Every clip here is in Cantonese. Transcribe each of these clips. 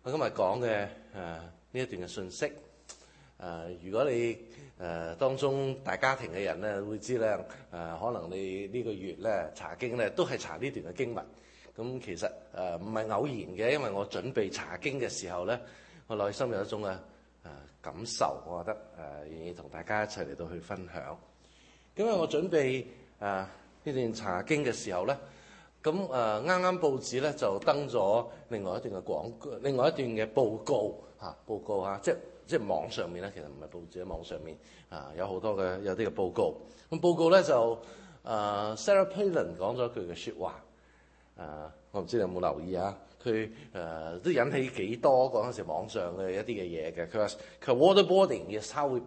我今日講嘅呢一段嘅信息，如果你當中大家庭嘅人咧，會知咧，可能你呢個月咧查經咧都係查呢段嘅經文。咁其實唔係偶然嘅，因為我準備查經嘅時候咧，我內心有一種嘅感受，我覺得願意同大家一齊嚟到去分享。咁因為我準備呢段查經嘅時候咧，咁啱啱報紙咧就登咗另外一段嘅報告嚇，即係網上面咧，其實唔係報紙，喺網上面有好多嘅有啲嘅報告。咁報告咧就Sarah Palin 講咗一句嘅説話，我唔知你有冇留意啊？佢都引起幾多嗰陣時網上嘅一啲嘅嘢嘅。佢話 waterboarding is how we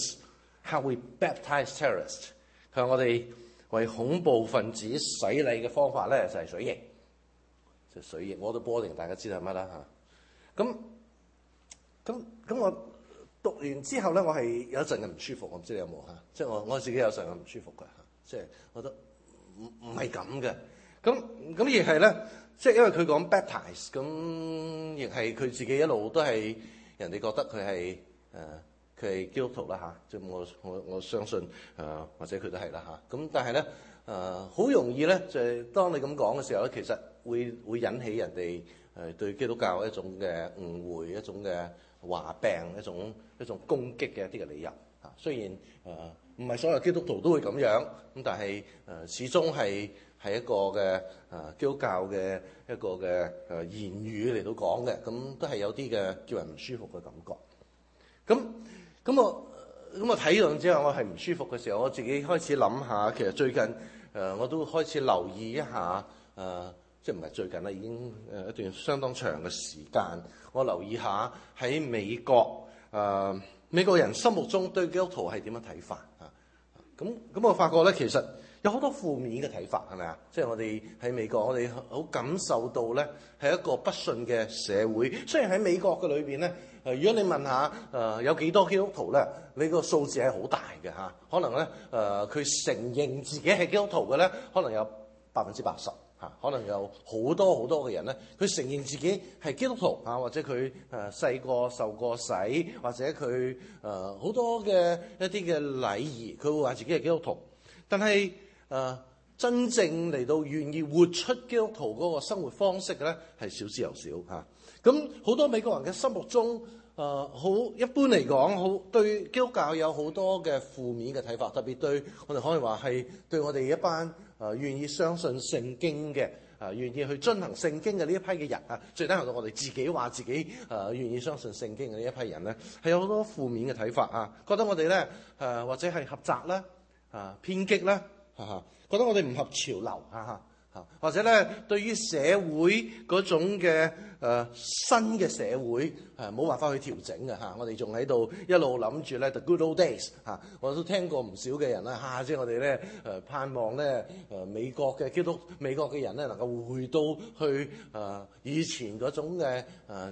baptize terrorists。佢話我哋為恐怖分子洗禮嘅方法咧就係水刑，就水刑 waterboarding 大家知道係乜啦嚇。咁我讀完之後咧，我係有一陣嘅唔舒服，我唔知你有冇嚇，即係我自己有陣嘅唔舒服嘅嚇，即係我覺得唔係咁嘅。咁亦係咧，即係因為佢講 baptize， 咁亦係佢自己一路都係人哋覺得佢係佢係基督徒啦嚇，即係我相信或者佢都係啦嚇。咁但係咧好容易咧，就係當你咁講嘅時候咧，其實會引起人哋對基督教一種嘅誤會，一種嘅話病，一種攻擊嘅一啲嘅理由嚇。雖然唔係所有基督徒都會咁樣，咁但係始終係一個嘅基督教嘅一個嘅言語嚟到講嘅，咁都係有啲嘅叫人唔舒服嘅感覺。咁我睇完之後，我係唔舒服嘅時候，我自己開始諗下，其實最近我都開始留意一下，即係唔係最近啦，已經一段相當長嘅時間，我留意下喺美國美國人心目中對基督徒係點樣睇法啊？咁我發覺咧，其實有好多負面嘅睇法，係咪啊？即係我哋喺美國，我哋好感受到咧係一個不信嘅社會。雖然喺美國嘅裏邊咧，如果你問下有幾多基督徒咧，你個數字係好大嘅嚇。可能咧佢承認自己係基督徒嘅咧，可能有80%嚇。可能有好多好多嘅人咧，佢承認自己係基督徒嚇，或者佢細個受過洗，或者佢好多嘅一啲嘅禮儀，佢會話自己係基督徒。但係真正嚟到願意活出基督徒嗰個生活方式嘅咧，係少之又少嚇。咁好多美國人嘅心目中，好一般嚟講，好對基督教有好多嘅負面嘅睇法，特別對我哋可以話係對我哋一班願意相信聖經嘅，願意去遵行聖經嘅呢一批嘅人啊，最低限度我哋自己話自己願意相信聖經嘅呢一批人咧，係有好多負面嘅睇法啊，覺得我哋咧或者係狹窄啦，偏激啦。覺得我哋唔合潮流，或者咧對於社會嗰種嘅新嘅社會冇辦法去調整嘅嚇，我哋仲喺度一路諗住咧 the good old days 嚇，我都聽過唔少嘅人啦即係我哋咧盼望咧美國嘅人咧能夠回到去以前嗰種嘅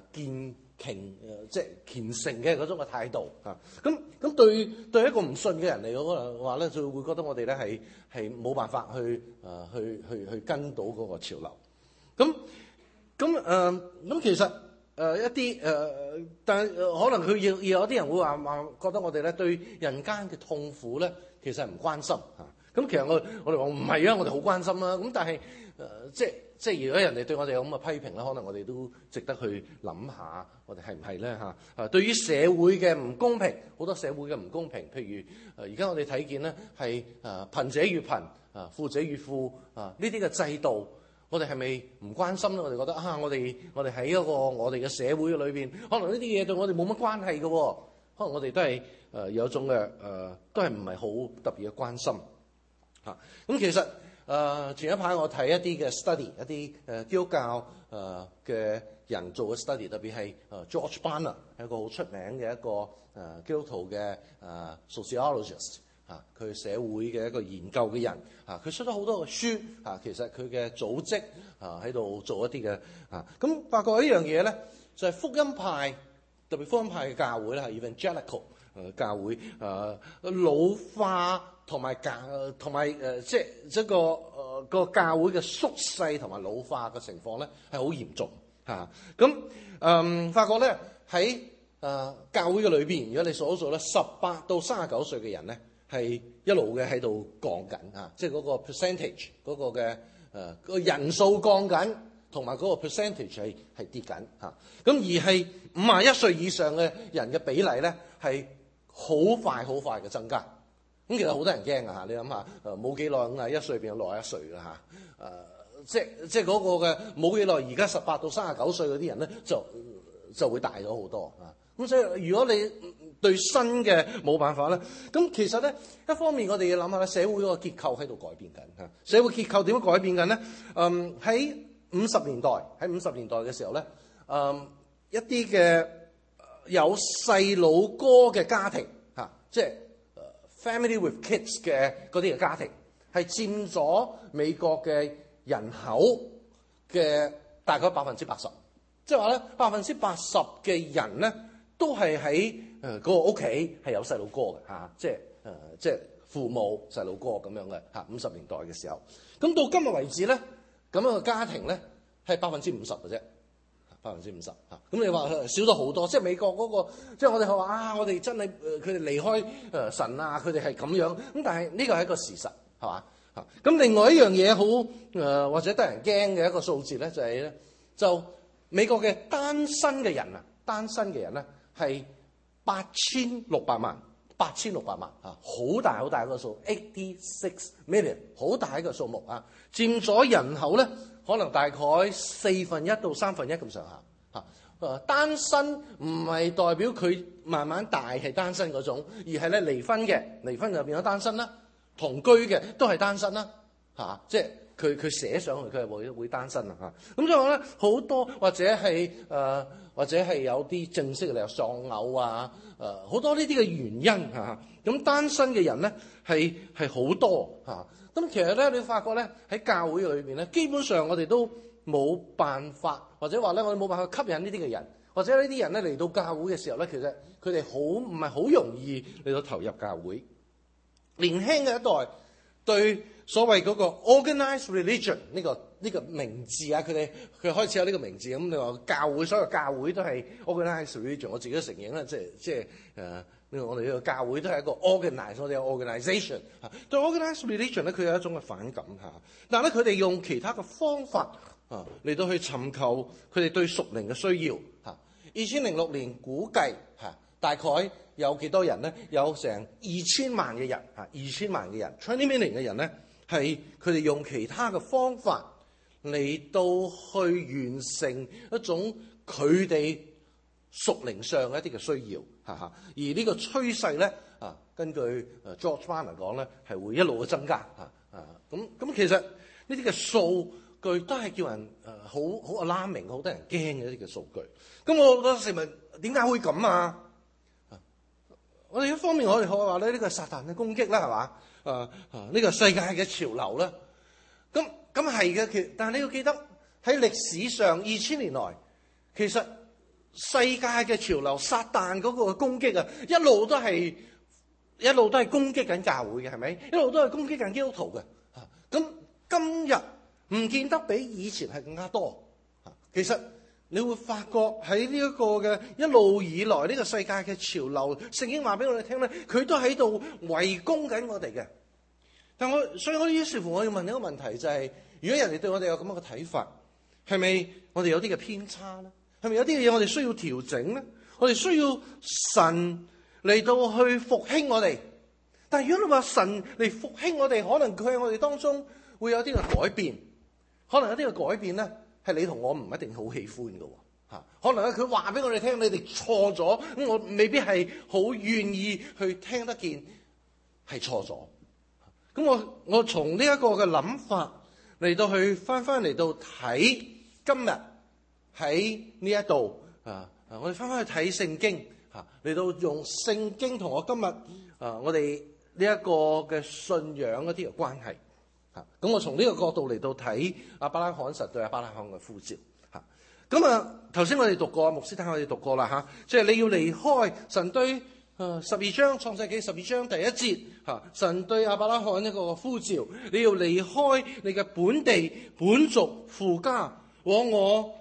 即係虔誠嘅嗰種嘅態度啊，咁對一個唔信嘅人嚟講嘅話咧，就會覺得我哋咧係冇辦法去跟到嗰個潮流。咁其實一啲但係可能佢要有啲人會話覺得我哋咧對人間嘅痛苦咧，其實係唔關心嚇。咁其實我哋話唔係啊，我哋好關心啦。咁但係即係如果人哋對我哋有咁嘅批評咧，可能我哋都值得去諗下，我哋係唔係咧嚇？對於社會嘅唔公平，好多社會嘅唔公平，譬如而家我哋睇見咧係貧者越貧，富者越富呢啲嘅制度，我哋係咪唔關心咧？我哋覺得我哋喺一個我哋嘅社會裏邊，可能呢啲嘢對我哋冇乜關係嘅喎，可能我哋都係有一種嘅都係唔係好特別嘅關心嚇。咁其實前一排我睇一啲嘅 study， 一啲基督教嘅人做嘅 study， 特別係George Barna 係一個好出名嘅一個基督徒嘅sociologist 佢社會嘅一個研究嘅人佢出咗好多嘅書其實佢嘅組織喺度做一啲嘅咁發覺一樣嘢咧，就係福音派，特別福音派嘅教會咧係 evangelical 教會老化同埋即係一個教會嘅縮細同埋老化嘅情況咧係好嚴重咁發覺咧喺教會嘅裏邊，如果你數一數咧，18到39歲嘅人咧係一路嘅喺度降緊即係嗰個 percentage 嗰個嘅個人數降緊，同埋嗰個 percentage 係跌緊咁而係51歲以上嘅人嘅比例咧係好快嘅增加。咁其實好多人驚你諗下冇幾耐51歲變咗61歲㗎即係嗰個嘅冇幾耐，而家18到39歲嗰啲人咧就會大咗好多咁所以如果你對新嘅冇辦法咧，咁其實咧一方面我哋要諗下咧，社會嗰個結構喺度改變緊社會結構點樣改變緊咧？喺50年代嘅時候咧，一啲嘅有細佬哥嘅家庭即係 family with kids 嘅嗰啲嘅家庭，係佔咗美國嘅人口嘅大概80%，即係話咧80%嘅人咧都係喺嗰個屋企係有細路哥嘅即係父母細路哥咁樣嘅50年代嘅時候，咁到今日為止咧咁樣嘅家庭咧係50%嘅啫，50%咁你話少咗好多，即係美國嗰個即係我哋話我哋真係佢哋離開神佢哋係咁樣咁，但係呢個係一個事實係嘛？咁另外一樣嘢好或者得人驚嘅一個數字咧就係咧就美國嘅單身嘅人咧係8600萬好大一個數，86 million 好大一個數目佔咗人口咧可能大概1/4到1/3咁上下單身唔係代表佢慢慢大係單身嗰種，而係咧離婚就變咗單身啦，同居嘅都係單身啦即係佢寫上去佢係會單身咁所以話咧好多或者係有啲正式嘅例如喪偶好多呢啲嘅原因咁單身嘅人咧係好多咁其實咧你發覺咧喺教會裏邊咧基本上我哋都冇辦法，或者話咧我哋冇辦法吸引呢啲嘅人，或者呢啲人咧嚟到教會嘅時候咧，其實佢哋唔係好容易嚟到投入教會。年輕嘅一代對所謂嗰個 organized religion 呢個名字佢開始有呢個名字咁，你話教會所有教會都係 organized religion， 我自己都承認啦，即係我哋呢個教會都係一個 organized， 我哋有 organization 對 organized religion 咧，佢有一種嘅反感但係咧佢哋用其他嘅方法嚟到去尋求佢哋對屬靈嘅需要2006年估計大概有幾多人咧？有成2000萬嘅人2000萬嘅人 20 million 嘅人咧，係佢哋用其他嘅方法嚟到去完成一種佢哋屬靈上嘅一啲嘅需要而呢個趨勢咧根據George Barna 講咧係會一路嘅增加咁其實呢啲嘅數據都係叫人好 alarming 好得人驚嘅一啲嘅數據。咁我嗰時問點解會咁我哋一方面我哋可以話咧呢個係撒旦嘅攻擊啦，係嘛？呢個世界嘅潮流啦。咁係嘅，但係你要記得喺歷史上2000年來，其實世界嘅潮流撒旦嗰個攻擊一路都係攻擊緊教會嘅，係咪？一路都係攻擊緊基督徒嘅。咁今日唔見得比以前係更加多。其實你會發覺喺呢一個嘅一路以來呢個世界嘅潮流，聖經話俾我哋聽咧，佢都喺度圍攻緊我哋嘅。所以我於是乎我要問一個問題，就係如果人哋對我哋有咁樣嘅睇法，係咪我哋有啲嘅偏差咧？係咪有啲嘅嘢我哋需要調整咧？我哋需要神嚟到去復興我哋。但係如果你話神嚟復興我哋，可能佢喺我哋當中會有啲嘅改變，可能有啲嘅改變咧係你同我唔一定好喜歡嘅可能咧佢話俾我哋聽，你哋錯咗，咁我未必係好願意去聽得見係錯咗。咁我從呢一個嘅諗法嚟到去翻嚟到睇今日喺呢一度我哋翻去睇聖經嚟到用聖經同我今日我哋呢一個嘅信仰一啲嘅關係咁我從呢個角度嚟到睇亞伯拉罕神對亞伯拉罕嘅呼召咁頭先我哋讀過牧師睇我哋讀過啦即係你要離開神對12章創世記12章第1節神對亞伯拉罕一個呼召，你要離開你嘅本地本族父家，往我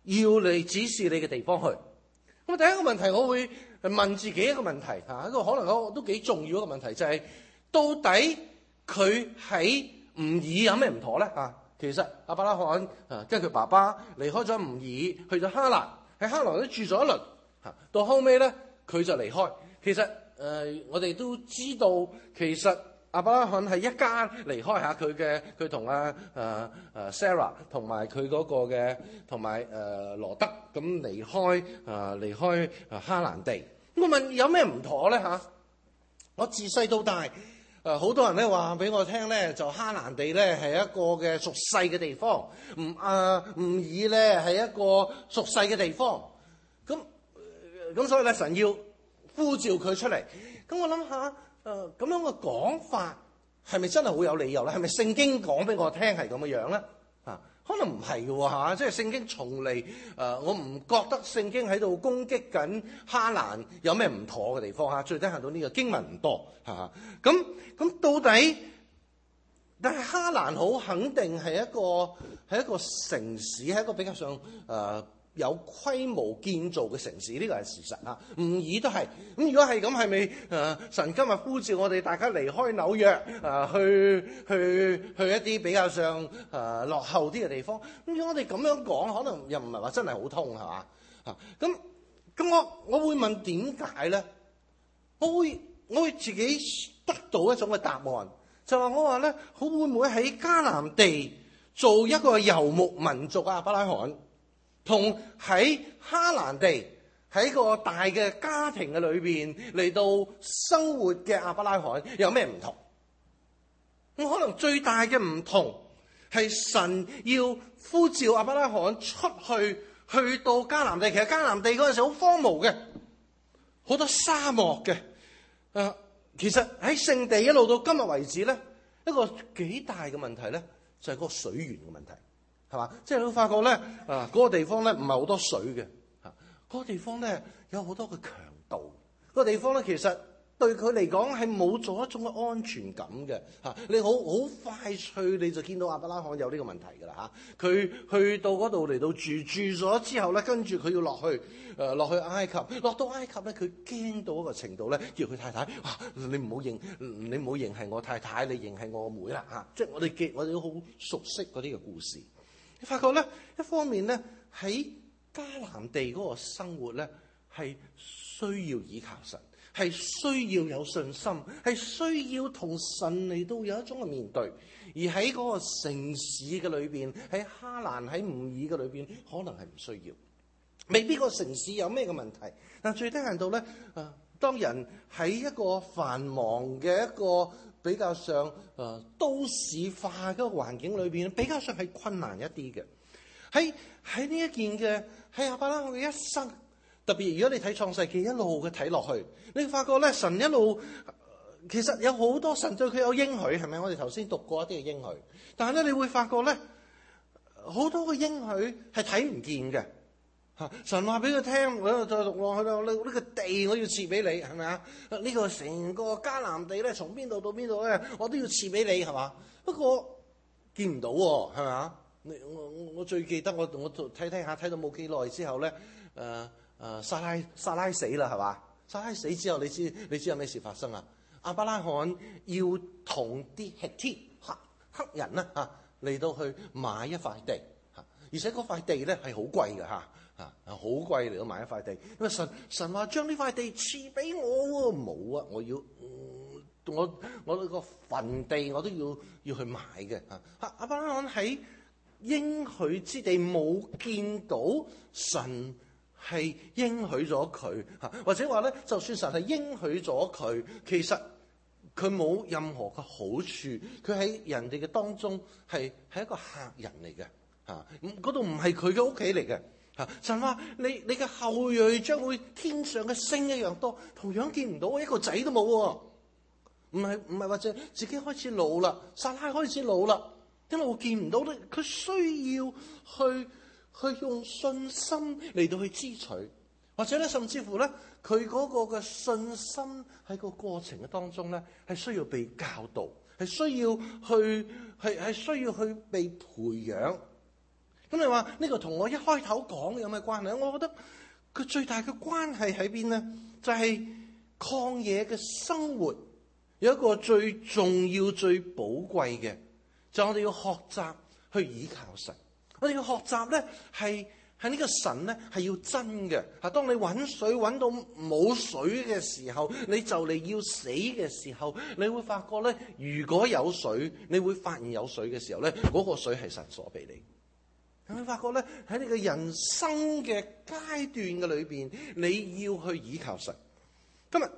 要你指示你嘅地方去。咁第一個問題，我會問自己一個問題嚇，一個可能都幾重要一個問題，就係到底佢喺吾爾有咩唔妥咧嚇？其實亞伯拉罕跟佢爸爸離開咗吾爾，去咗哈蘭，喺哈蘭都住咗一輪嚇，到後尾咧佢就離開。其實我哋都知道，其實亞伯拉罕係一家離開下佢同Sarah 同埋佢嗰個嘅同埋羅德咁離開哈蘭地。我問有咩唔妥咧嚇？我自細到大好多人咧話俾我聽咧，就哈蘭地咧係一個嘅屬世嘅地方，吾爾咧係一個屬世嘅地方。咁所以咧神要呼召佢出嚟。咁我諗下咁樣嘅講法係咪真係好有理由咧？係咪聖經講俾我聽係咁嘅樣咧？可能唔係嘅喎，即係聖經從嚟我唔覺得聖經喺度攻擊緊哈蘭有咩唔妥嘅地方嚇。最低限度呢個經文唔多嚇。咁到底，但係哈蘭好肯定係一個城市，係一個比較上有規模建造嘅城市，呢個係事實嚇。吾爾都係。咁如果係咁，係咪神今日呼召我哋大家離開紐約去一啲比較上落後啲嘅地方？咁如果我哋咁樣講，可能又唔係話真係好通係嘛？咁我會問點解咧？我會自己得到一種嘅答案，就話我話咧，會唔會喺迦南地做一個遊牧民族亞伯拉罕，同喺哈蘭地喺個大嘅家庭嘅裏邊嚟到生活嘅亞伯拉罕有咩唔同？咁可能最大嘅唔同係神要呼召亞伯拉罕出去到迦南地。其實迦南地嗰陣時好荒蕪嘅，好多沙漠嘅。其實喺聖地一路到今日為止咧，一個幾大嘅問題咧，就係嗰個水源嘅問題。係嘛？即係你會發覺咧，嗰個地方咧唔係好多水嘅，嗰個地方咧有好多嘅強盜，嗰個地方咧其實對佢嚟講係冇咗一種嘅安全感嘅嚇。你好快脆你就見到亞伯拉罕有呢個問題㗎啦嚇。佢去到嗰度嚟到住咗之後咧，跟住佢要落去埃及，落到埃及咧，佢驚到一個程度咧，叫佢太太你唔好認係我太太，你認係我妹啦嚇。即係我哋都好熟悉嗰啲嘅故事。你發覺咧，一方面咧喺迦南地嗰個生活咧係需要依靠神，係需要有信心，係需要同神嚟到有一種嘅面對。而喺嗰個城市嘅裏邊，喺哈蘭喺吾爾嘅裏邊，可能係唔需要，未必個城市有咩嘅問題。但最低限度咧，當人喺一個繁忙嘅一個比較上都市化嘅環境裏邊，比較上係困難一啲嘅。喺呢一件嘅喺亞伯拉罕嘅一生，特別如果你睇創世記一路嘅睇落去，你會發覺咧神一路其實有好多神對佢有應許，係咪？我哋頭先讀過一啲嘅應許，但係咧你會發覺咧好多嘅應許係睇唔見嘅。神話俾佢聽，我再讀落去啦。呢個地我要賜俾你，係咪啊？呢個成個迦南地咧，從邊度到邊度咧，我都要賜俾你，係嘛？不過見唔到喎，係咪啊？我最記得我睇下睇到冇幾耐之後咧，撒拉死啦，係嘛？撒拉死之後，你知有咩事發生啊？亞伯拉罕要同啲黑人咧嚟到去買一塊地，而且嗰塊地咧係好貴嘅好貴嚟到買一塊地，因為神話將呢塊地賜俾我喎，冇啊，我個墳地我都要去買嘅。亞伯拉罕喺應許之地冇見到神係應許咗佢，或者話咧，就算神係應許咗佢，其實佢冇任何嘅好處，佢喺人哋嘅當中係一個客人嚟嘅，嗰度唔係佢嘅屋企嚟嘅。神話你嘅後裔將會天上嘅星一樣多，同樣見唔到，一個仔都冇喎。唔係或者自己開始老啦，撒拉開始老啦，因為我見唔到咧，佢需要去用信心嚟到去支取，或者咧甚至乎咧佢嗰個嘅信心喺個過程嘅當中咧係需要被教導，係需要去被培養。 咁你話呢個同我一開頭講嘅有咩關係？我覺得佢最大嘅關係喺邊咧？就係曠野嘅生活有一個最重要、最寶貴嘅，就係我哋要學習去倚靠神。我哋要學習咧，係呢個神咧係要真嘅。當你揾水揾到冇水嘅時候，你就嚟要死嘅時候，你會發覺咧，如果有水，你會發現有水嘅時候咧，嗰個水係神所俾你。你會發覺咧，喺你嘅人生嘅階段嘅裏邊，你要去倚靠神。今日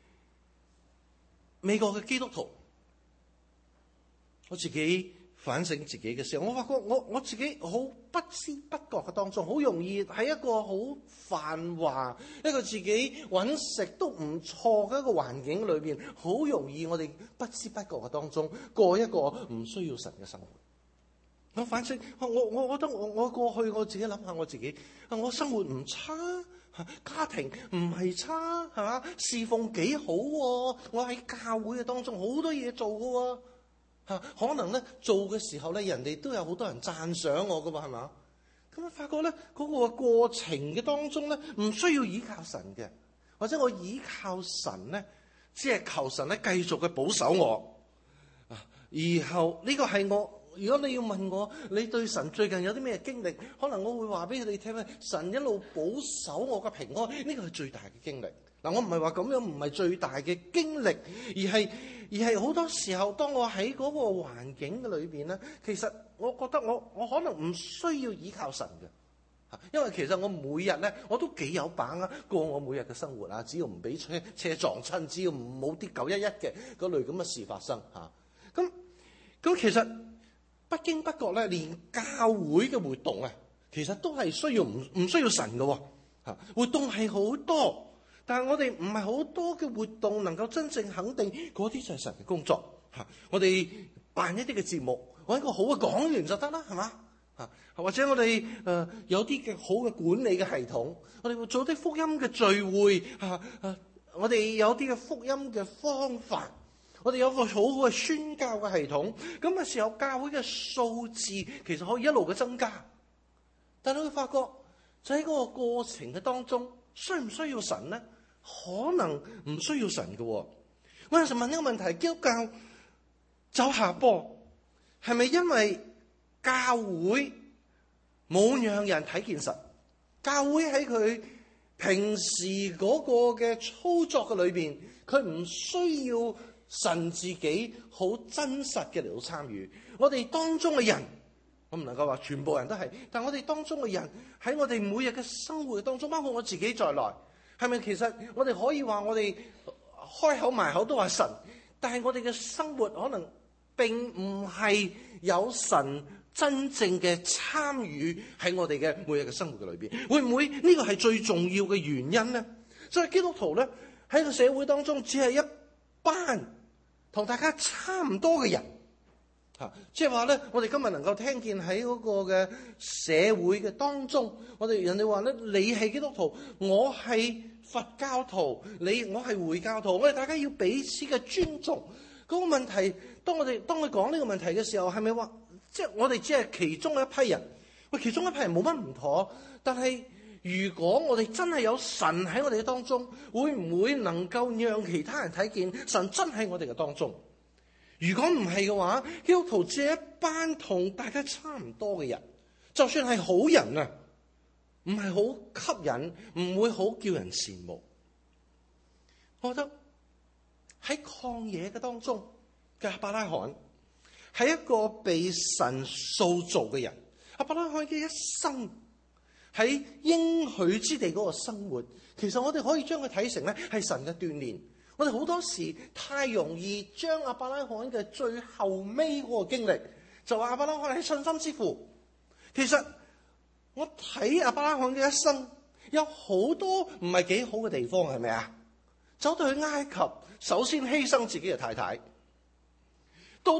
美國嘅基督徒，我自己反省自己嘅時候，我發覺我自己好不知不覺嘅當中，好容易喺一個好繁華、一個自己揾食都唔錯嘅一個環境裏邊，好容易我哋不知不覺嘅當中過一個唔需要神嘅生活。我反省，我覺得我過去我自己諗下我自己，我生活唔差，家庭唔係差，係嘛？侍奉幾好喎，我喺教會嘅當中好多嘢做嘅喎，可能咧做嘅時候咧，人哋都有好多人讚賞我嘅嘛，係嘛？咁我發覺咧嗰個過程嘅當中咧，唔需要依靠神嘅，或者我依靠神咧，只係求神咧繼續嘅保守我，然後呢個係我。如果你要問我，你對神最近有啲咩經歷？可能我會話俾佢哋聽咧，神一路保守我嘅平安，呢個係最大嘅經歷。嗱，我唔係話咁樣唔係最大嘅經歷，而係好多時候，當我喺嗰個環境嘅裏邊咧，其實我覺得我可能唔需要依靠神嘅，因為其實我每日咧我都幾有把握過我每日嘅生活啊，只要唔俾車撞親，只要唔冇啲911嘅嗰類咁嘅事發生嚇。咁其實不經不覺咧，連教會嘅活動啊，其實都係需要唔需要神嘅喎。活動係好多，但係我哋唔係好多嘅活動能夠真正肯定嗰啲就係神嘅工作。我哋辦一啲嘅節目，揾一個好嘅講員就得啦，係嘛？或者我哋有啲嘅好嘅管理嘅系統，我哋會做啲福音嘅聚會，我哋有啲嘅福音嘅方法。我哋有個好好嘅宣教嘅系統，咁嘅時候教會嘅數字其實可以一路嘅增加，但係你會發覺就喺嗰個過程嘅當中，需唔需要神咧？可能唔需要神嘅。我有時問呢個問題：基督教走下坡，係咪因為教會冇讓人睇見神？教會喺佢平時嗰個嘅操作嘅裏邊，佢唔需要神自己好真實嘅嚟到參與。我哋當中嘅人，我唔能夠話全部人都係，但我哋當中嘅人喺我哋每日嘅生活當中，包括我自己在內，係咪其實我哋可以話我哋開口埋口都話神，但係我哋嘅生活可能並唔係有神真正嘅參與喺我哋嘅每日嘅生活嘅裏邊？會唔會呢個係最重要嘅原因呢？所以基督徒咧喺個社會當中只係一班同大家差唔多嘅人，即係話咧，我哋今日能夠聽見喺嗰個嘅社會嘅當中，人哋話咧，你係基督徒，我係佛教徒，我係回教徒，我哋大家要彼此嘅尊重。嗰個問題，當佢講呢個問題嘅時候，係咪話即係我哋只係其中嘅一批人？喂，其中一批人冇乜唔妥，但係如果我哋真係有神喺我哋嘅當中，會唔會能夠讓其他人睇見神真喺我哋嘅當中？如果唔係嘅話，基督徒只係一班同大家差唔多嘅人，就算係好人啊，唔係好吸引，唔會好叫人羨慕。我覺得喺曠野嘅當中嘅亞伯拉罕係一個被神塑造嘅人。亞伯拉罕嘅一生喺應許之地嗰個生活，其實我哋可以將佢睇成咧係神嘅鍛鍊。我哋好多時太容易將亞伯拉罕嘅最後尾嗰個經歷，就話亞伯拉罕係信心之父。其實我睇亞伯拉罕嘅一生，有好多唔係幾好嘅地方，係咪啊？走到去埃及，首先犧牲自己嘅太太，到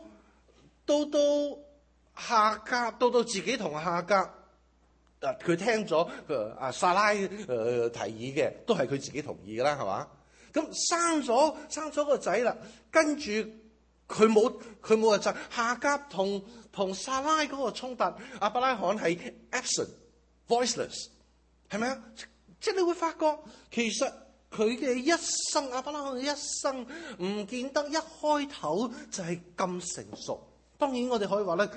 夏甲，到自己同夏甲，佢聽咗撒拉提議嘅，都係佢自己同意㗎啦，係嘛？咁生咗個仔啦，跟住佢冇話就夏甲同同撒拉嗰個衝突，亞伯拉罕係 absent、voiceless， 係咪啊？即係你會發覺，其實佢嘅一生，亞伯拉罕嘅一生，唔見得一開頭就係咁成熟。當然我哋可以話咧，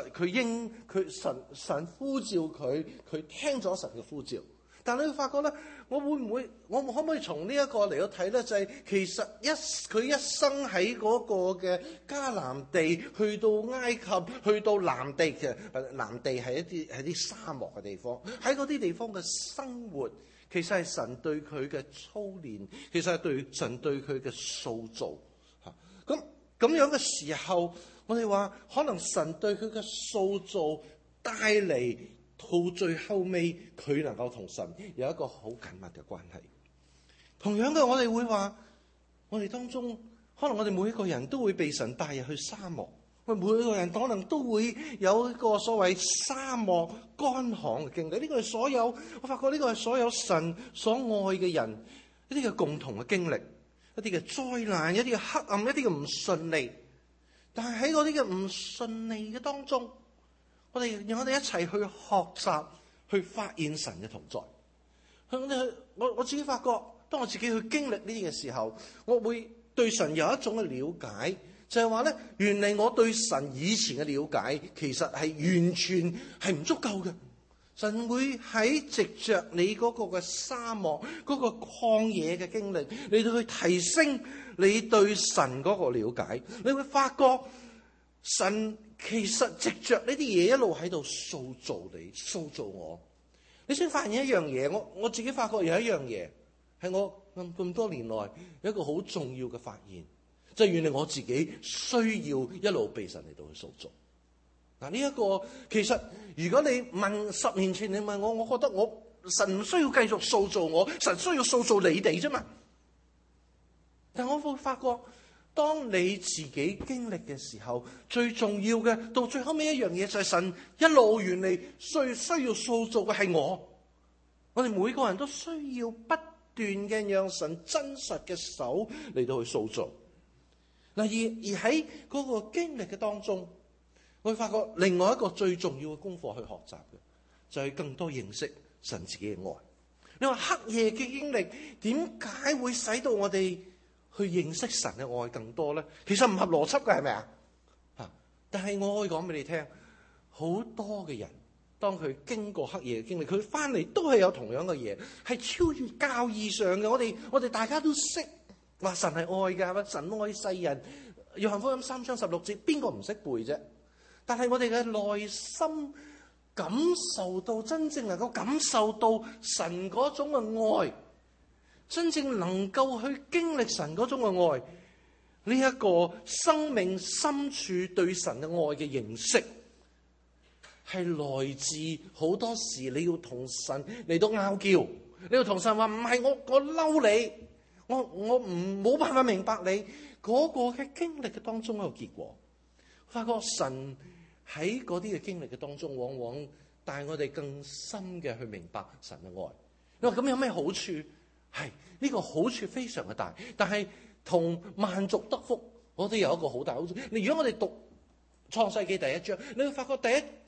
神呼召佢，佢聽咗神嘅呼召。但係你會發覺咧，我可唔可以從呢一個嚟到睇咧？就係、是、其實佢一生喺嗰個嘅迦南地，去到埃及，去到南地嘅南地係一啲沙漠嘅地方，喺嗰啲地方嘅生活，其實係神對佢嘅操練，其實係神對佢嘅塑造嚇。咁樣嘅時候，我哋話可能神對佢嘅塑造帶嚟，到最後尾佢能夠同神有一個好緊密嘅關係。同樣嘅，我哋會話，我哋當中可能我哋每一個人都會被神帶入去沙漠，每一個人可能都會有一個所謂沙漠乾旱嘅經歷。呢個係所有，我發覺呢個係所有神所愛嘅人一啲嘅共同嘅經歷，一啲嘅災難，一啲嘅黑暗，一啲嘅唔順利。但係喺嗰啲嘅唔順利嘅當中，讓我哋一齊去學習，去發現神嘅同在。我自己發覺，當我自己去經歷呢啲嘅時候，我會對神有一種嘅了解，就係話咧，原來我對神以前嘅了解，其實係完全係唔足夠嘅。神會喺藉着你嗰個嘅沙漠、嗰個曠野嘅經歷，嚟到去提升你對神嗰個了解。你會發覺神其實藉着呢啲嘢一路喺度塑造你、塑造我。你先發現一樣嘢，我自己發覺有一樣嘢係我咁多年來有一個好重要嘅發現，就係原來我自己需要一路被神嚟到去塑造。嗱，呢一個其實如果你問10年前你問我，我覺得神唔需要繼續塑造我，神需要塑造你哋啫嘛。但我會發覺，當你自己經歷嘅時候，最重要嘅到最後尾一樣嘢就係神一路原嚟需要塑造嘅係我。我哋每個人都需要不斷嘅讓神真實嘅手嚟到去塑造。嗱，而喺嗰個經歷嘅當中，我會發覺另外一個最重要嘅功課去學習嘅，就係更多認識神自己嘅愛。你話黑夜嘅經歷點解會使到我哋去認識神嘅愛更多咧？其實唔合邏輯嘅，係咪啊？但係我可以講俾你聽，好多嘅人當佢經過黑夜嘅經歷，佢翻嚟都係有同樣嘅嘢，係超越教義上嘅。我哋大家都識話神係愛㗎，神愛世人。約翰福音3章16節，邊個唔識背啫？但係我哋嘅內心感受到，真正能夠感受到神嗰種嘅愛，真正能夠去經歷神嗰種嘅愛，呢一個生命深處對神嘅愛嘅認識，係來自好多時你要同神嚟到拗撬，你要同神話唔係我嬲你，我冇辦法明白你嗰個嘅經歷嘅當中一個結果。發覺神喺嗰啲嘅經歷嘅當中，往往帶我哋更深嘅去明白神嘅愛。你話咁有咩好處？係呢個好處非常嘅大，但係同萬族得福，我哋有一個好大好處。如果我哋讀創世記第1章，你會發覺第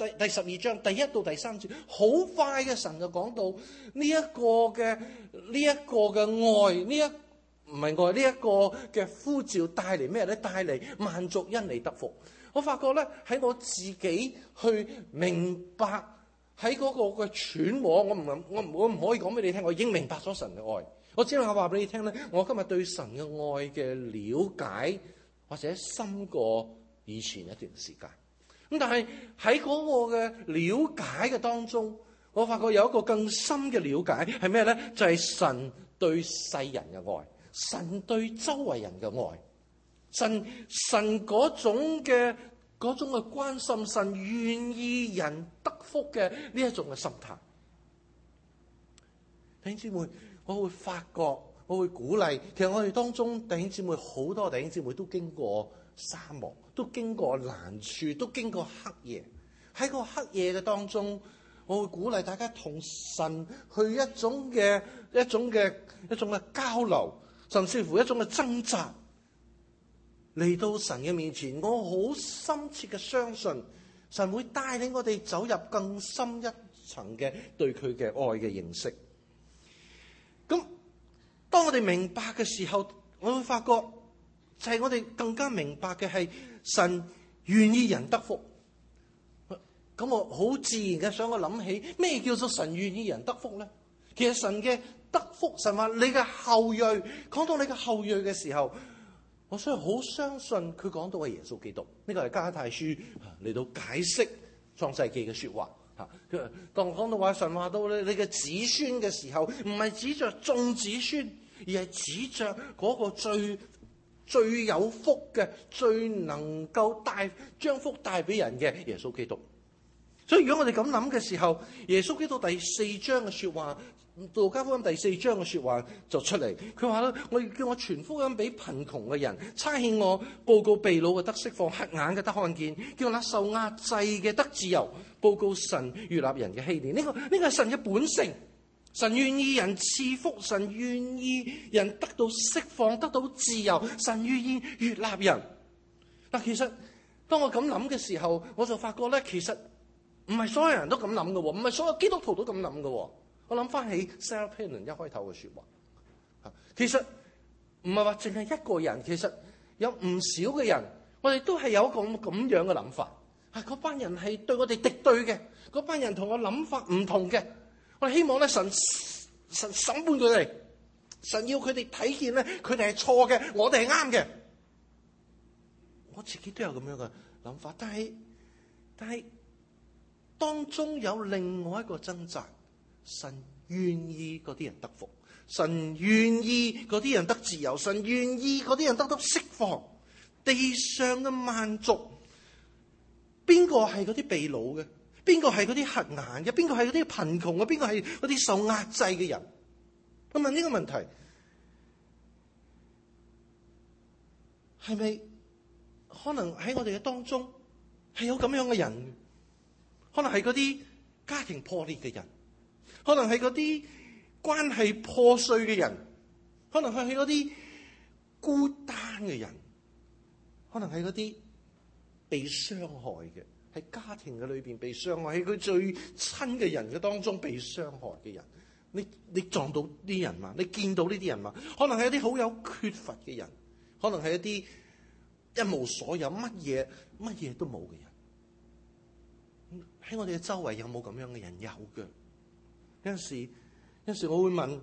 12章第1到第3節，好快嘅神就講到呢一個嘅愛，唔係愛，呢一個嘅呼召帶嚟咩咧？帶嚟萬族因你得福。我發覺咧，喺我自己去明白喺嗰個嘅揣摩，我唔可以講俾你聽，我已經明白咗神嘅愛。我只能夠話俾你聽咧，我今日對神嘅愛嘅了解或者深過以前一段時間。咁但係喺嗰個嘅了解嘅當中，我發覺有一個更深嘅了解係咩咧？就係神對世人嘅愛，神對周圍人嘅愛。神嗰種嘅關心，神願意人得福嘅呢一種嘅心態。弟兄姊妹，我會發覺，我會鼓勵，其實我哋當中弟兄姊妹好多弟兄姊妹都經過沙漠，都經過難處，都經過黑夜。喺個黑夜嘅當中，我會鼓勵大家同神去一種嘅交流，甚至乎一種嘅掙扎。嚟到神嘅面前，我好深切嘅相信， 神會帶領我哋走入更深一層嘅對佢嘅愛嘅認識。咁當我哋明白嘅時候，我會發覺就係我哋更加明白嘅係神願意人得福。咁我好自然嘅想我諗起咩叫做神願意人得福咧？其實神嘅得福，神話你嘅後裔，講到你嘅後裔嘅時候，我所以好相信佢講到係耶穌基督。呢個係加拉太書嚟到解釋創世記嘅說話。當講到話神話到你嘅子孫嘅時候，唔係指着眾子孫，而係指着嗰個最有福嘅、最能夠將福帶俾人嘅耶穌基督。所以如果我哋咁諗嘅時候，耶穌基督第4章嘅說話，路加福音第4章嘅說話就出嚟。佢話咧，我叫我傳福音俾貧窮嘅人，差遣我報告被擄嘅得釋放，瞎眼嘅得看見，叫那受壓制嘅得自由，報告神悅納人嘅禧年。呢個係神嘅本性，神願意人賜福，神願意人得到釋放，得到自由，神願意悅納人。嗱，其實當我咁諗嘅時候，我就發覺咧，其實唔係所有人都咁諗嘅，唔係所有基督徒都咁諗嘅。我諗翻起 Sarah Palin 一開頭嘅說話，其實唔係話淨係一個人，其實有唔少嘅人，我哋都係有一個咁樣嘅諗法。嗰班人係對我哋敵對嘅，嗰班人同我諗法唔同嘅，我哋希望咧神審判佢哋，神要佢哋睇見咧，佢哋係錯嘅，我哋係啱嘅。我自己都有咁樣嘅諗法，但係當中有另外一個掙扎。神願意嗰啲人得福，神願意嗰啲人得自由，神願意嗰啲人得到釋放。地上嘅萬族，邊個係嗰啲被擄嘅？邊個係嗰啲瞎眼嘅？邊個係嗰啲貧窮嘅？邊個係嗰啲受壓制嘅人？我問呢個問題，係咪可能喺我哋嘅當中係有咁樣嘅人？可能係嗰啲家庭破裂嘅人，可能係嗰啲關係破碎嘅人，可能係嗰啲孤單嘅人，可能係嗰啲被傷害嘅，喺家庭嘅裏邊被傷害，喺佢最親嘅人嘅當中被傷害嘅人。你撞到啲人嘛？你見到呢啲人嘛？可能係一啲好有缺乏嘅人，可能係一啲一無所有、乜嘢都冇嘅人。喺我哋嘅周圍有冇咁樣嘅人？有嘅。有陣時我會問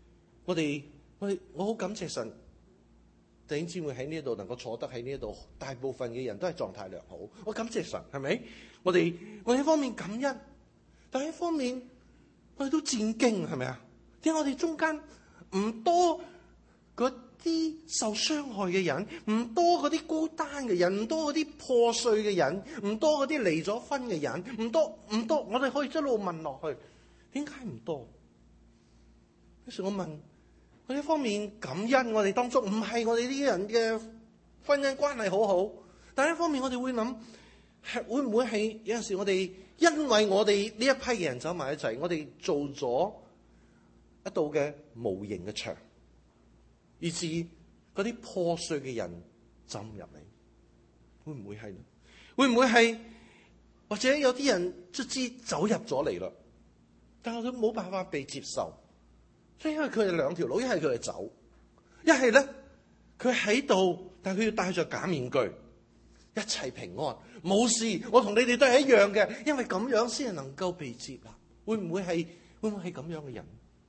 我好感謝神，弟兄姊妹喺呢度能夠坐得喺呢度，大部分嘅人都係狀態良好。我感謝神，係咪？我哋一方面感恩，但係一方面我哋都戰驚，係咪啊？點解我哋中間唔多嗰啲受傷害嘅人，唔多嗰啲孤單嘅人，唔多嗰啲破碎嘅人，唔多嗰啲離咗婚嘅人，唔多，我哋可以一路問落去，點解唔多？於是我問，我一方面感恩我哋當中唔係我哋呢啲人嘅婚姻關係好好，但係一方面我哋會諗，會唔會係有陣時我哋因為我哋呢一批嘅人走埋一齊，我哋做咗一道嘅無形嘅牆，以致嗰啲破碎嘅人浸入嚟，會唔會係呢？會唔會係或者有啲人卒之走入咗嚟啦，但係佢冇辦法被接受，所以因為佢係兩條路，一係佢係走，一係咧佢喺度，但係佢要戴着假面具，一切平安冇事，我同你哋都係一樣嘅，因為咁樣先係能夠被接納。會唔會係咁樣嘅人？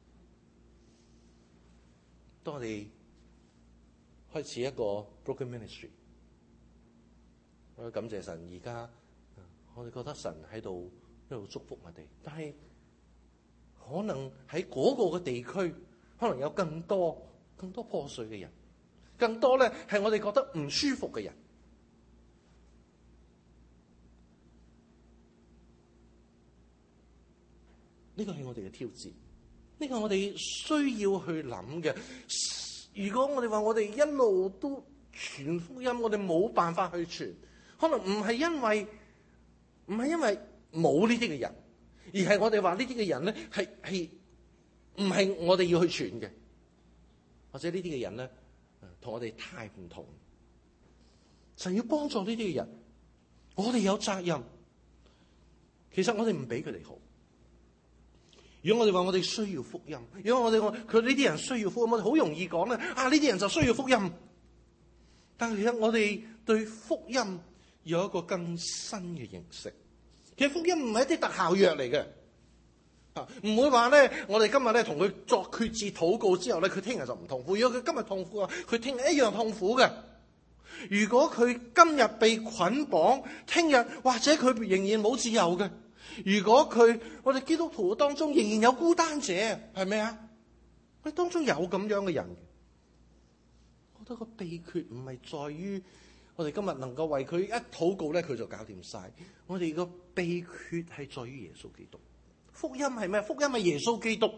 當我哋開始一個 broken ministry， 我感謝神，而家我哋覺得神喺度一路祝福我哋，但係可能喺嗰個嘅地區，可能有更多破碎嘅人，更多咧係我哋覺得唔舒服嘅人。呢個係我哋嘅挑戰，呢個我哋需要去諗嘅。如果我哋話我哋一路都傳福音，我哋冇辦法去傳，可能唔係因為冇呢啲嘅人，而係我哋話呢啲嘅人咧係唔係我哋要去傳嘅，或者呢啲嘅人咧同我哋太唔同。神要幫助呢啲嘅人，我哋有責任其實我哋唔比佢哋好。如果我哋話我哋需要福音，如果佢呢啲人需要福音，我哋好容易講咧，呢啲人就需要福音。但係其實我哋對福音有一個更新嘅認識。其實福音唔係一啲特效藥嚟嘅，唔會話咧，我哋今日咧同佢作決志禱告之後咧，佢聽日就唔痛苦。如果佢今日痛苦啊，佢聽日一樣痛苦嘅。如果佢今日被捆綁，聽日或者佢仍然冇自由嘅。如果我哋基督徒當中仍然有孤單者，係咪啊？我哋當中有咁樣嘅人。我覺得個秘訣唔係在於我哋今日能夠為佢一禱告咧，佢就搞掂晒。我哋個秘訣係在於耶穌基督。福音係咩？福音係耶穌基督。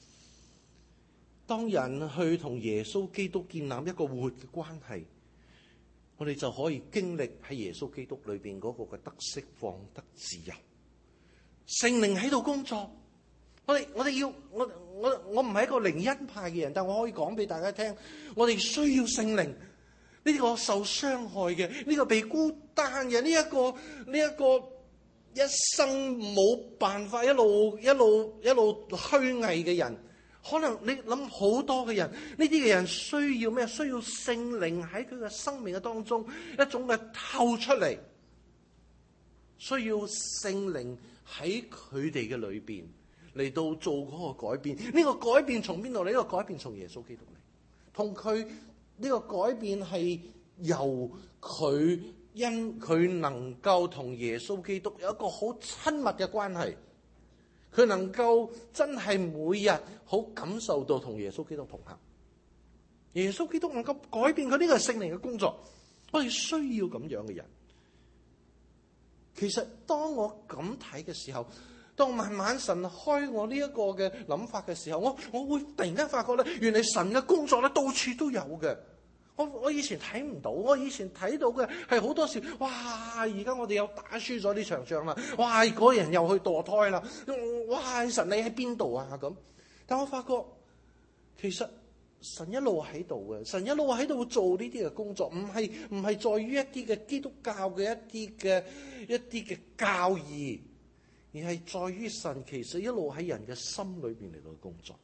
當人去同耶穌基督建立一個活嘅關係，我哋就可以經歷喺耶穌基督裏邊嗰個嘅得釋放、得自由。聖靈喺度工作，我唔係一個靈恩派嘅人，但我可以講俾大家聽，我哋需要聖靈。呢個受傷害嘅，呢個被孤單嘅，呢一個一生冇辦法一路虛偽嘅人，可能你諗好多嘅人，呢啲嘅人需要咩？需要聖靈喺佢嘅生命嘅當中一種嘅透出嚟，需要聖靈喺佢哋嘅裏邊嚟到做嗰個改變。呢個改變從邊度嚟？呢個改變從耶穌基督嚟，同佢呢個改變係由佢因佢能夠同耶穌基督有一個好親密嘅關係，佢能夠真係每日好感受到同耶穌基督同行。耶穌基督能夠改變佢，呢個係聖靈嘅工作。我哋需要咁樣嘅人。其實當我咁睇嘅時候，當慢慢神開我呢一個嘅諗法嘅時候，我會突然間發覺咧，原來神嘅工作咧到處都有嘅。我以前睇唔到，我以前睇到嘅係好多時，哇！而家我哋又打輸咗呢場仗啦，哇！嗰人又去墮胎啦，哇！神你喺邊度啊？咁，但我發覺其實神一路喺度嘅，神一路喺度做呢啲嘅工作，唔係在於一啲嘅基督教嘅一啲嘅教義，而係在於神其實一路喺人嘅心裏邊嚟到工作。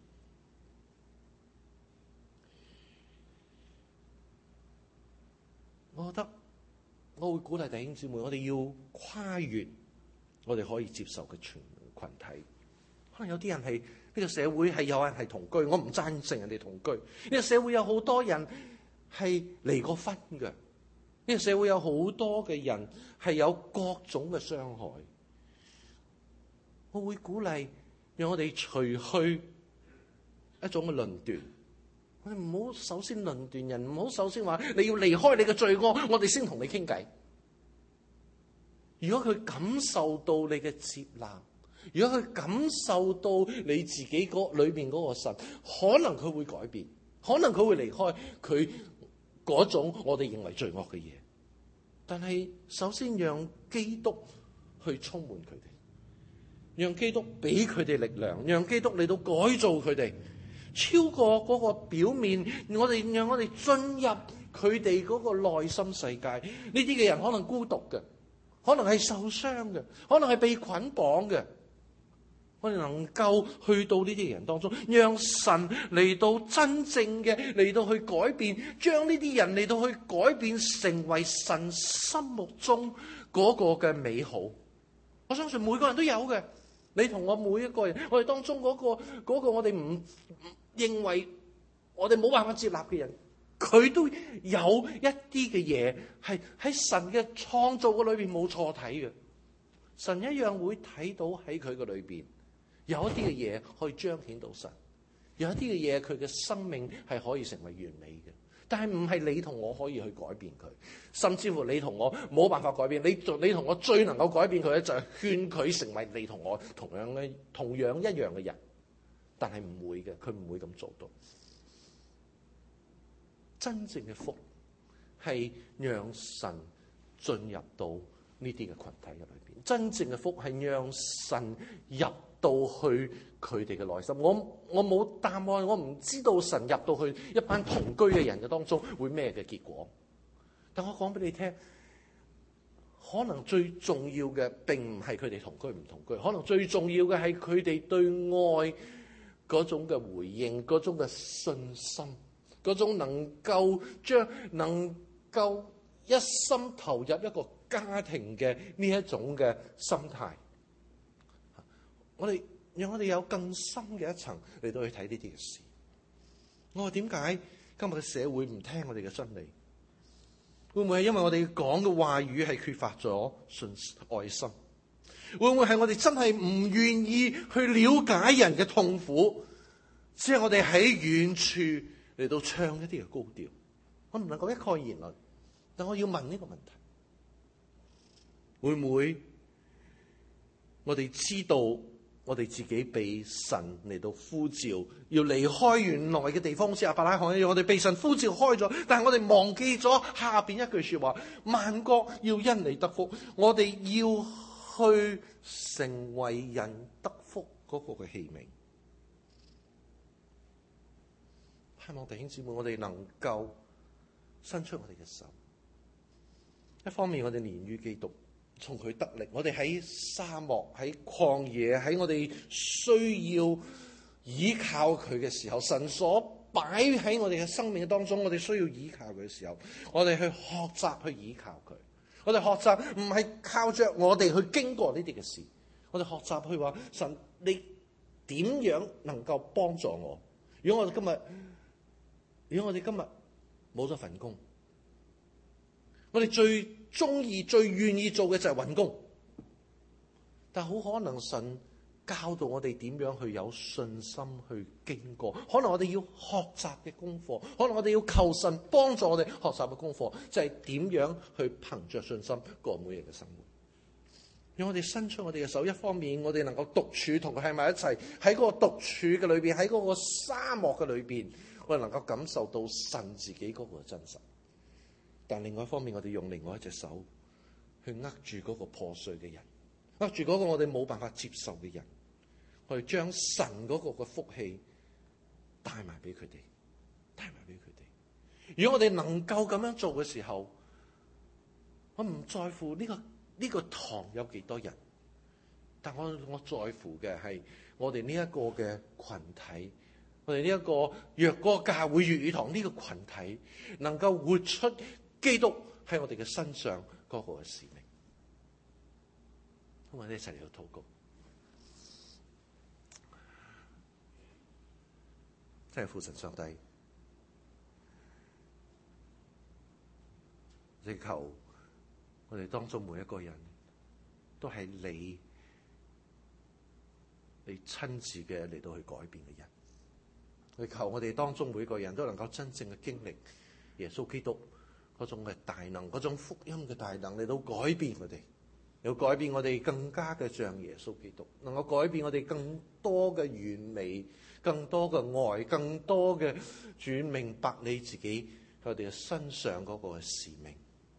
我覺得我會鼓勵弟兄姊妹，我哋要跨越我哋可以接受嘅群體。可能有啲人係呢個社會係有人係同居，我唔贊成人哋同居。呢個社會有好多人係離過婚嘅，呢個社會有好多嘅人係有各種嘅傷害。我會鼓勵讓我哋除去一種嘅論斷。我哋唔好首先論斷人，唔好首先話你要離開你嘅罪惡，我哋先同你傾偈。如果佢感受到你嘅接納，如果佢感受到你自己裏邊嗰個神，可能佢會改變，可能佢會離開佢嗰種我哋認為罪惡嘅嘢。但係首先讓基督去充滿佢哋，讓基督俾佢哋力量，讓基督嚟到改造佢哋。超過嗰個表面，讓我哋進入佢哋嗰個內心世界。呢啲嘅人可能孤獨嘅，可能係受傷嘅，可能係被捆綁嘅。我哋能夠去到呢啲人當中，讓神嚟到真正嘅嚟到去改變，將呢啲人嚟到去改變成為神心目中嗰個嘅美好。我相信每個人都有嘅，你同我每一個人，我哋當中嗰個我哋唔認為我哋冇辦法接納嘅人，佢都有一啲嘅嘢係喺神嘅創造嘅裏邊冇錯睇嘅。神一樣會睇到喺佢嘅裏邊有一啲嘅嘢可以彰顯到神，有一啲嘅嘢佢嘅生命係可以成為完美嘅。但係唔係你同我可以去改變佢，甚至乎你同我冇辦法改變。你同我最能夠改變佢咧，就係勸佢成為你同我同樣一樣嘅人。但係唔會嘅，佢唔會咁做到。真正嘅福係讓神進入到呢啲嘅群體入裏邊。真正嘅福係讓神入到去佢哋嘅內心。我冇答案，我唔知道神入到去一班同居嘅人嘅當中會咩嘅結果。但我講俾你聽， 可能最重要嘅並唔係佢哋同居唔同居，可能最重要嘅係佢哋對愛嗰種嘅回應，嗰種嘅信心，嗰種能夠一心投入一個家庭嘅呢一種嘅心態。讓我哋有更深嘅一層嚟到去睇呢啲嘅事。我話點解今日嘅社會唔聽我哋嘅真理？會唔會係因為我哋講嘅話語係缺乏咗愛心？會唔會係我哋真係唔願意去了解人嘅痛苦？只係我哋喺遠處嚟到唱一啲嘅高調。我唔能夠一概而論，但我要問呢個問題：會唔會我哋知道我哋自己被神嚟到呼召，要離開原來嘅地方，好似亞伯拉罕一樣，我哋被神呼召開咗，但係我哋忘記咗下邊一句說話：萬國要因你得福。我哋要去成為人得福嗰個嘅器皿。希望弟兄姊妹，我哋能夠伸出我哋嘅手。一方面，我哋連於基督，從佢得力。我哋喺沙漠、喺曠野、喺我哋需要依靠佢嘅時候，神所擺喺我哋嘅生命當中，我哋需要依靠佢嘅時候，我哋去學習去依靠佢。我哋學習唔係靠着我哋去經過呢啲嘅事，我哋學習去話神，你點樣能夠幫助我？如果我哋今日冇咗份工，我哋最中意、最願意做嘅就係揾工，但好可能神教導我哋點樣去有信心去經過，可能我哋要學習嘅功課，可能我哋要求神幫助我哋學習嘅功課，就係點樣去憑着信心過每日嘅生活。讓我哋伸出我哋嘅手，一方面我哋能夠獨處同佢喺埋一齊，喺嗰個獨處嘅裏邊，喺嗰個沙漠嘅裏邊，我哋能夠感受到神自己嗰個真實。但另外一方面，我哋用另外一隻手去握住嗰個破碎嘅人，握住嗰個我哋冇辦法接受嘅人，我哋將神嗰個嘅福氣帶埋俾佢哋，帶埋俾佢哋。如果我哋能夠咁樣做嘅時候，我唔在乎呢個堂有幾多人，但我在乎嘅係我哋呢一個嘅群體，我哋呢一個若果教會粵語堂呢個群體能夠活出基督喺我哋嘅身上嗰個嘅使命。咁我哋一齊嚟到禱告。真係父神上帝，祈求我哋當中每一個人都係你親自嘅嚟到去改變嘅人。祈求我哋當中每一個人都能夠真正嘅經歷耶穌基督嗰種嘅大能，嗰種福音嘅大能嚟到改變我哋，要改變我哋更加嘅像耶穌基督，能夠改變我哋更多嘅完美，更多嘅愛，更多嘅主明白你自己喺我哋嘅身上嗰個嘅使命，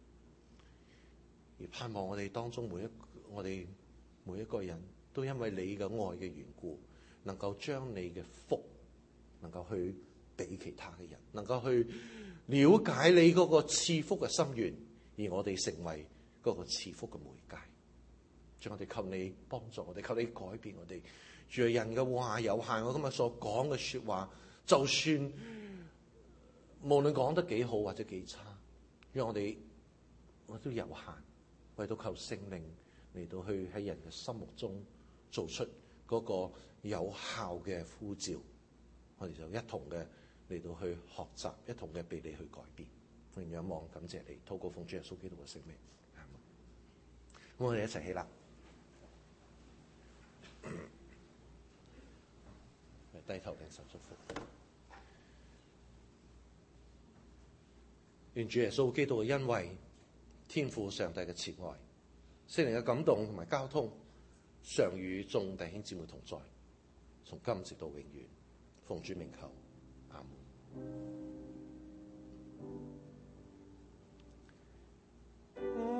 而盼望我哋當中我哋每一個人都因為你嘅愛嘅緣故，能夠將你嘅福能夠去俾其他嘅人，能夠去了解你嗰個賜福嘅心願，而我哋成為嗰個賜福嘅媒介。主，我哋求你幫助我哋，求你改變我哋。主，人嘅話有限，我今日所講嘅說話，就算無論講得幾好或者幾差，因為我都有限，為到求聖靈嚟到去喺人嘅心目中做出嗰個有效嘅呼召，我哋就一同嘅嚟到去學習，一同嘅被你去改變。奉仰望感謝你，禱告奉主耶穌基督嘅聖名。咁我哋一齊起立，低頭領受祝福。願主耶穌基督嘅恩惠、天父上帝嘅慈愛、聖靈嘅感動同埋交通，常與眾弟兄姊妹同在，從今直到永遠。奉主名求，阿門。